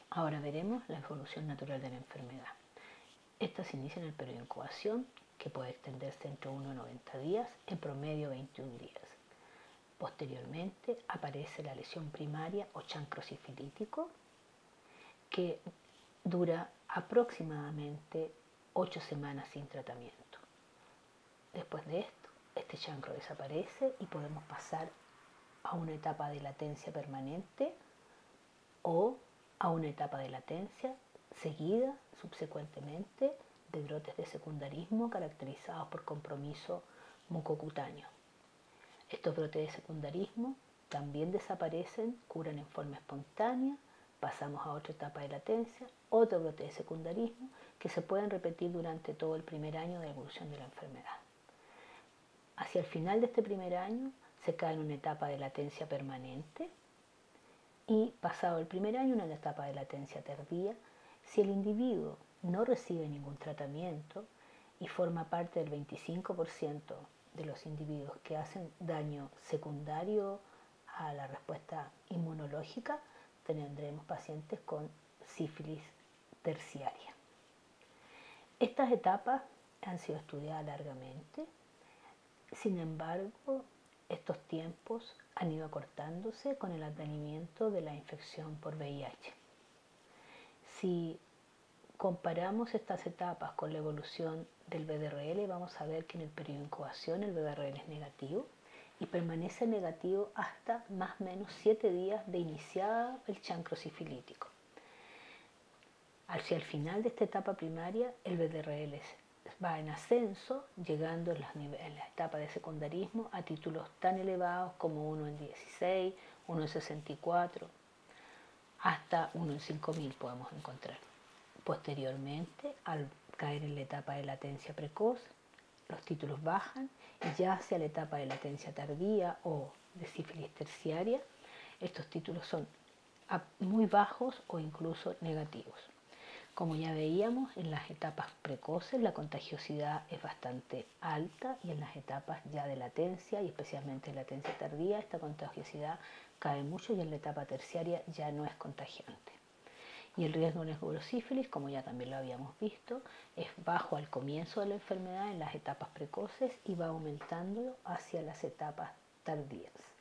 Ahora veremos la evolución natural de la enfermedad. Esta se inicia en el periodo de incubación, que puede extenderse entre 1 y 90 días, en promedio 21 días. Posteriormente aparece la lesión primaria o chancro sifilítico, que dura aproximadamente 8 semanas sin tratamiento. Después de esto, este chancro desaparece y podemos pasar a una etapa de latencia permanente o a una etapa de latencia seguida subsecuentemente de brotes de secundarismo caracterizados por compromiso mucocutáneo. Estos brotes de secundarismo también desaparecen, curan en forma espontánea, pasamos a otra etapa de latencia, otro brote de secundarismo que se pueden repetir durante todo el primer año de evolución de la enfermedad. Hacia el final de este primer año se cae en una etapa de latencia permanente y pasado el primer año una etapa de latencia tardía. Si el individuo no recibe ningún tratamiento y forma parte del 25% de los individuos que hacen daño secundario a la respuesta inmunológica, tendremos pacientes con sífilis terciaria. Estas etapas han sido estudiadas largamente, sin embargo, estos tiempos han ido acortándose con el advenimiento de la infección por VIH. Si comparamos estas etapas con la evolución del VDRL, vamos a ver que en el periodo de incubación el VDRL es negativo y permanece negativo hasta más o menos 7 días de iniciado el chancro sifilítico. Hacia el final de esta etapa primaria, el VDRL va en ascenso, llegando en la etapa de secundarismo a títulos tan elevados como 1 en 16, 1 en 64, hasta 1 en 5000 podemos encontrar. Posteriormente, al caer en la etapa de latencia precoz, los títulos bajan y ya hacia la etapa de latencia tardía o de sífilis terciaria, estos títulos son muy bajos o incluso negativos. Como ya veíamos, en las etapas precoces la contagiosidad es bastante alta y en las etapas ya de latencia y especialmente en latencia tardía esta contagiosidad cae mucho y en la etapa terciaria ya no es contagiante. Y el riesgo de neurosífilis, como ya también lo habíamos visto, es bajo al comienzo de la enfermedad en las etapas precoces y va aumentando hacia las etapas tardías.